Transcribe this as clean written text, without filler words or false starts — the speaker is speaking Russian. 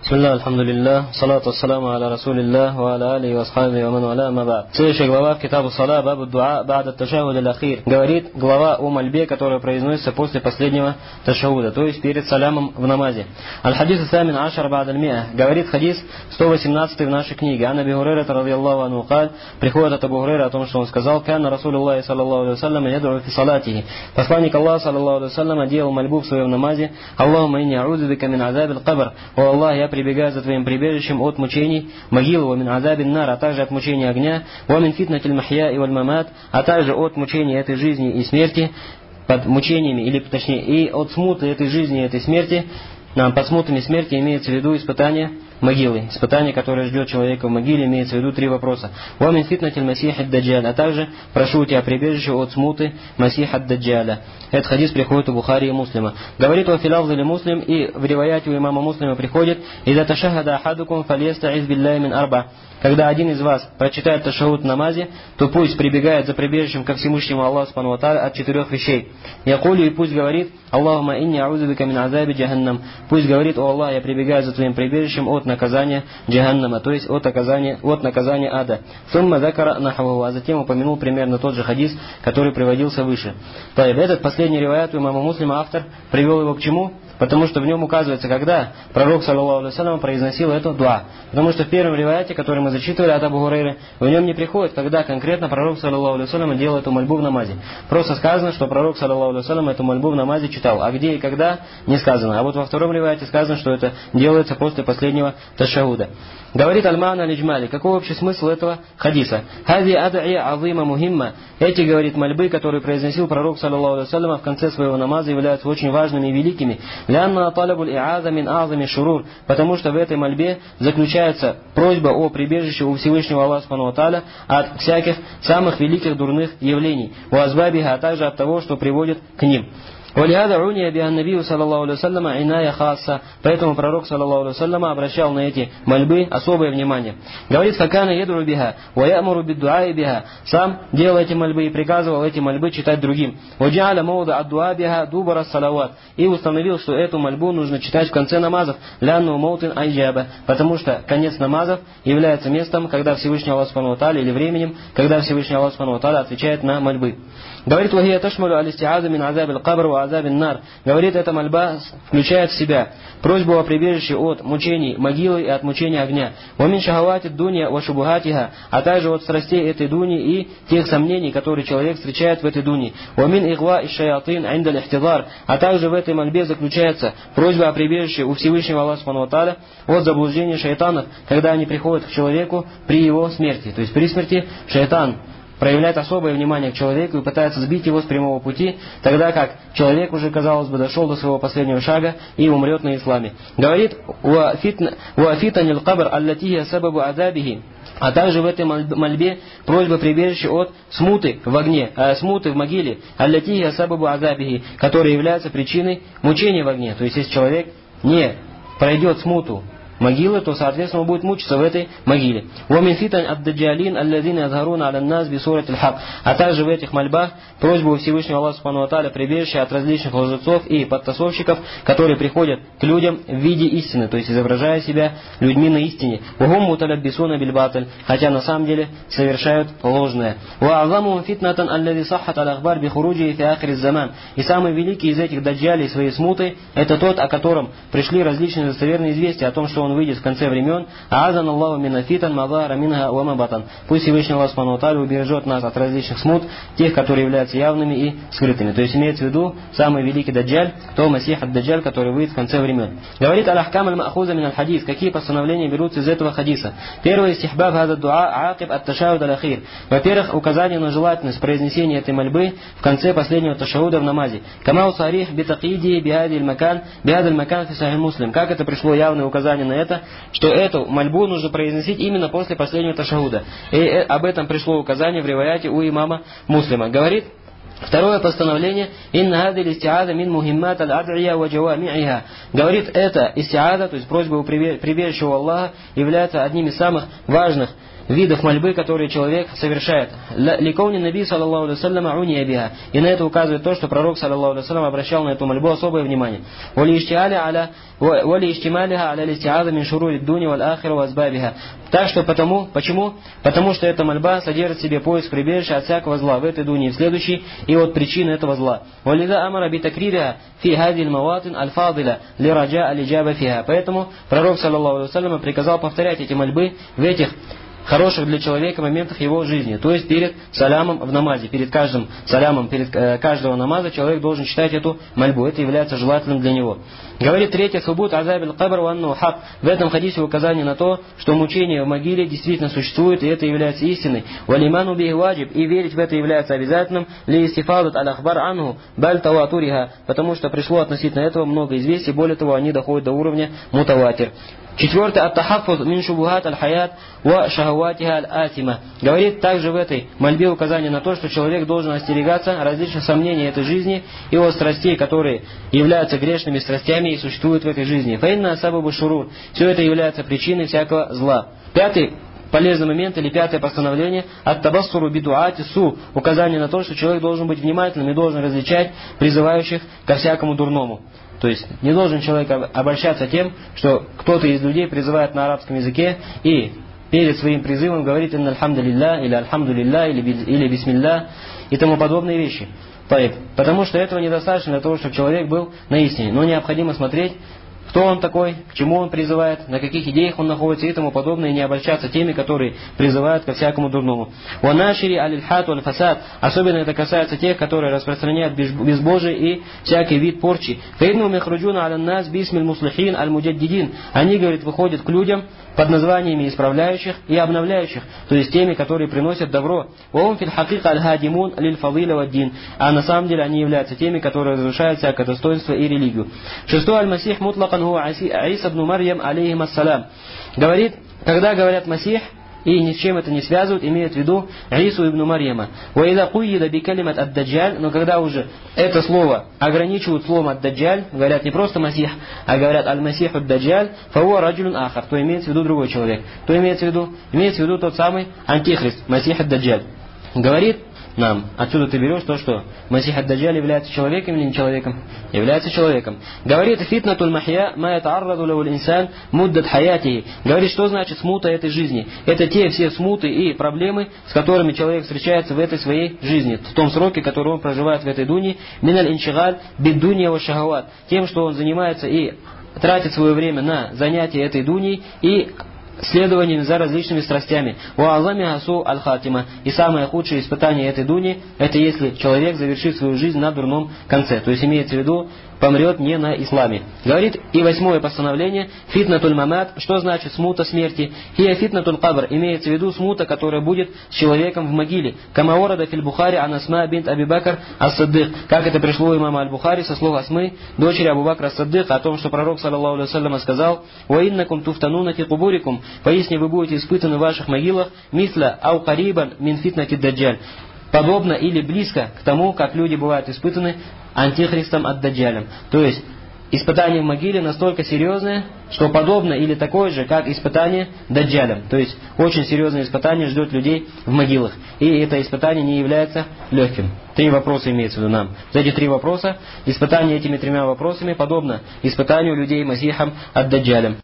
Бисмилля, алхамдулилля, салату ассаламу аля расулилля, ва аля алихи ва асхабихи ва ман валя, амма ба'д. Следующая глава в Китабу Сала, бабу дуа, ба'да ташахуд аль-ахир. Говорит глава о мольбе, которая произносится после последнего ташахуда, то есть перед салямом в намазе. Аль-хадис самин ашар ба'д аль-миа. Говорит хадис 118 в нашей книге. Ан Аби Хурайрата радийаллаху анху каль. Приходит от Абу Хурайра о том, что он сказал: «Кана Расулуллахи саллаллаху алейхи ва саллям яд'у фи салатихи». Посланник Аллаха саллаллаху алейхи ва саллям делал мольбу в своем намазе: «Аллахумма инни а'удзу бика мин азабил кабр». О Аллах, я прибегаю за твоим прибежищем от мучений могилы, ва мин азабин нар, а также от мучений огня, ва мин фитнатиль махья и валь мамат, а также от мучений этой жизни и смерти, под мучениями, или точнее, и от смуты этой жизни и этой смерти. Под смутами смерти имеется в виду испытание могилы. Испытание, которое ждет человека в могиле, имеется в виду три вопроса. «Ва мин фитнатиль масиха ад-даджаль», а также прошу у тебя прибежище от смуты масиха ад-даджаля. Этот хадис приходит у Бухари и Муслима. Говорит о филавзале Муслим, и в риваяте у имама Муслима приходит: «Иза ташахада ахадукум фальяста'iз билляхи мин арба». Когда один из вас прочитает ташахуд в намазе, то пусть прибегает за прибежищем ко Всевышнему Аллаху субхану ва тааля от четырех вещей. Якулю, и пусть говорит: «Аллахумма инни а'удзу бика мин азаби джаханнам». Пусть говорит: «О Аллах, я прибегаю за твоим прибежищем от наказания джаханнама», то есть от наказания ада. Сумма закара нахваху, а затем упомянул примерно тот же хадис, который приводился выше. Этот последний риваят у имама Муслима автор привел его к чему? Потому что в нем указывается, когда пророк саллаллаху алейхи ва саллям произносил эту дуа. Потому что в первом риваяте, который мы зачитывали от Абу Хурайры, в нем не приходит, когда конкретно пророк саллаллаху алейхи ва саллям делал эту мольбу в намазе. Просто сказано, что пророк саллаллаху алейхи ва саллям эту мольбу в намазе читал. А где и когда не сказано. А вот во втором риваяте сказано, что это делается после последнего ташахуда. Говорит Аль-Ма'на аль-Иджмали. Какой общий смысл этого хадиса? «Хази ад'ия азима мухимма». Эти, говорит, мольбы, которые произносил пророк саллаллаху алейхи ва саллям в конце своего намаза, являются очень важными и великими. «Лянна талабуль и'аза мин азами шурур». Потому что в этой мольбе заключается просьба о прибежище у Всевышнего Аллаха субхану ва тааля от всяких самых великих дурных явлений. «Уазбабиха», а также от того, что приводит к ним. «Валихада уния биан набию саллаллаху алейхи ва саллям иная хасса». Поэтому пророк саллаллаху алейхи ва саллям обращал на эти мольбы особое внимание. Говорит: «Факана ядру биха, ва ямуру биддуаи биха». Сам делал эти мольбы и приказывал эти мольбы читать другим. «Ваджа'аля мауда аддуа биха дубара салават». И установил, что эту мольбу нужно читать в конце намазов. «Лянну маутин айджаба». Потому что конец намазов является местом, когда Всевышний Аллах субхану ва тааля, или временем, когда Всевышний Аллах субхану ва тааля отвечает на мольбы. Говорит: «Вахия ташмалю аль-исти'аза мин азабил кабр ва азабин нар». Говорит, эта мольба включает в себя просьбу о прибежище от мучений могилы и от мучения огня. «Вамин шахавати дунья ва шубухатиха», а также от страстей этой дуни и тех сомнений, которые человек встречает в этой дуне. «Вамин игва иш шаятин индаль ихтидар», а также в этой мольбе заключается просьба о прибежище у Всевышнего Аллаха субхану ва тааля от заблуждения шайтанов, когда они приходят к человеку при его смерти. То есть при смерти шайтан проявляет особое внимание к человеку и пытается сбить его с прямого пути, тогда как человек уже, казалось бы, дошел до своего последнего шага и умрет на исламе. Говорит: «Ва фитанил кабр аллатия сабабу азабихи». А также в этой мольбе просьба прибежища от смуты в огне, смуты в могиле, аллатия сабабу азабихи, которая является причиной мучения в огне. То есть, если человек не пройдет смуту могилы, то, соответственно, он будет мучиться в этой могиле. «Вамин фитан ад-даджалин аллазина язгаруна аля нас би сурат аль-хак». А также в этих мольбах просьба у Всевышнего Аллаха субхану ва тааля прибежище от различных лжецов и подтасовщиков, которые приходят к людям в виде истины, то есть изображая себя людьми на истине. «Вахум муталаббисуна биль-баталь», хотя на самом деле совершают ложное. «Ва азамум фитнатан аллази саххат аль-ахбар би хуруджи фи ахир заман». И самый великий из этих даджалей своей смутой — это тот, о котором пришли различные достоверные известия о том, что он выйдет в конце времен. «Аазан Аллаху минафитан мазара минха ва мабатан». Пусть Всевышний Аллах субхану ва тааля убережет нас от различных смут, тех, которые являются явными и скрытыми. То есть имеется в виду самый великий даджаль, то масих ад-даджаль, который выйдет в конце времен. Говорит аль-ахкам аль-ма'хуза мин аль-хадис. Какие постановления берутся из этого хадиса? Первое: истихбаб хаза дуа аакиб ат-ташахуд аль-ахир. Во-первых, указание на желательность произнесения этой мольбы в конце последнего ташахуда в намазе. Камау сарих битакиди бихадиль макан фи сахих Муслим. Как это пришло явное указание на это, что эту мольбу нужно произносить именно после последнего ташахуда. И об этом пришло указание в риваяте у имама Муслима. Говорит второе постановление: «Инна хадиль истиаза мин мухиммат аль-ад'ия ва джавами'иха». Говорит, это истиаза, то есть просьба о прибежище у Аллаха, является одним из самых важных видов мольбы, которые человек совершает. Ликауни наби саллаллаху алейхи вассалям уния биха. И на это указывает то, что пророк саллаллаху алейхи вассалям обращал на эту мольбу особое внимание. Так что почему? Потому что эта мольба содержит в себе поиск прибежища от всякого зла в этой дуне и в следующей, и от причины этого зла. Поэтому пророк саллаллаху алейхи вассалям приказал повторять эти мольбы в этих хороших для человека моментах его жизни. То есть перед салямом в намазе, перед каждым салямом, перед каждого намаза человек должен читать эту мольбу. Это является желательным для него. Говорит третье, субут азаб аль-кабр ва анну хак. В этом хадисе указание на то, что мучение в могиле действительно существует, и это является истиной. Валиману бихи ваджиб, и верить в это является обязательным. Ли истифадат аль-ахбар анху баль таватуриха, потому что пришло относительно этого много известий, более того, они доходят до уровня мутаватир. Четвертое, ат-тахаффуз мин шубухат аль-хаят ва шахаватиха аль-атима. Говорит также в этой мольбе указание на то, что человек должен остерегаться различных сомнений этой жизни и от страстей, которые являются грешными страстями и существуют в этой жизни. Фаинна асабабу шурур. Все это является причиной всякого зла. Пятый полезный момент или пятое постановление ат-табассуру бидуати су. Указание на то, что человек должен быть внимательным и должен различать призывающих ко всякому дурному. То есть не должен человек обольщаться тем, что кто-то из людей призывает на арабском языке и перед своим призывом говорит «инна альхамдулилля» или «альхамдулилля» или «бисмилля» и тому подобные вещи. Потому что этого недостаточно для того, чтобы человек был на истине. Но необходимо смотреть, кто он такой, к чему он призывает, на каких идеях он находится и тому подобное, и не обольщаться теми, которые призывают ко всякому дурному. Уанашири аль-хат аль-фасад. Особенно это касается тех, которые распространяют безбожие и всякий вид порчи. Фаидну михруджуна аль-нас бисмиль муслихин аль-муджаддидин. Они, говорит, выходят к людям под названиями исправляющих и обновляющих, то есть теми, которые приносят добро. Ваум фил хакика аль-хадимун лиль-фадиля вад-дин. А на самом деле они являются теми, которые разрушают всякое достоинство и религию. Шестой, аль-масих мутлакан хуа Иса ибн Марьям алейхим ассалям. Говорит, когда говорят масих, и ни с чем это не связывают, имеют в виду Ису ибн Марьяма. Уайда куйида бикалимат ад-даджаль, но когда уже это слово ограничивают словом ад-даджаль, говорят не просто масих, а говорят аль-масих ад-даджаль, фауа раджулун ахар, то имеется в виду другой человек. То имеется в виду? Имеется в виду тот самый антихрист, масих ад-даджаль. Говорит нам, отсюда ты берешь то, что Масих ад-Даджаль является человеком или не человеком? Является человеком. Говорит, фитнатуль махья ма ятаарраду лавуль инсан муддат хаятихи. Говорит, что значит смута этой жизни? Это те все смуты и проблемы, с которыми человек встречается в этой своей жизни, в том сроке, который он проживает в этой дуне, миналь иншигаль биддунья ва шахават. Тем, что он занимается и тратит свое время на занятия этой дуньей и следованием за различными страстями. И самое худшее испытание этой дуни, это если человек завершит свою жизнь на дурном конце. То есть имеется в виду, помрет не на исламе. Говорит и восьмое постановление, фитнатуль мамат, что значит смута смерти? Хия фитнатуль кабр, имеется в виду смута, которая будет с человеком в могиле. Камаорада филь Бухари ан Асма бинт Аби Бакр ас-Саддык. Как это пришло у имама Аль-Бухари со слов Асмы, дочери Абу Бакра ас-Саддык, о том, что пророк саллаллаху алейхи вассалям сказал: «Ва иннакум туфтануна фи кубурикум». Поясни, вы будете испытаны в ваших могилах мисля ау карибан мин фитнати даджаль. Подобно или близко к тому, как люди бывают испытаны антихристом ад-даджалем. То есть испытание в могиле настолько серьезное, что подобно или такое же, как испытание даджалем. То есть очень серьезное испытание ждет людей в могилах. И это испытание не является легким. 3 вопроса имеется в виду нам. За эти 3 вопроса, испытание этими 3 вопросами подобно испытанию людей Масихом ад-даджалем.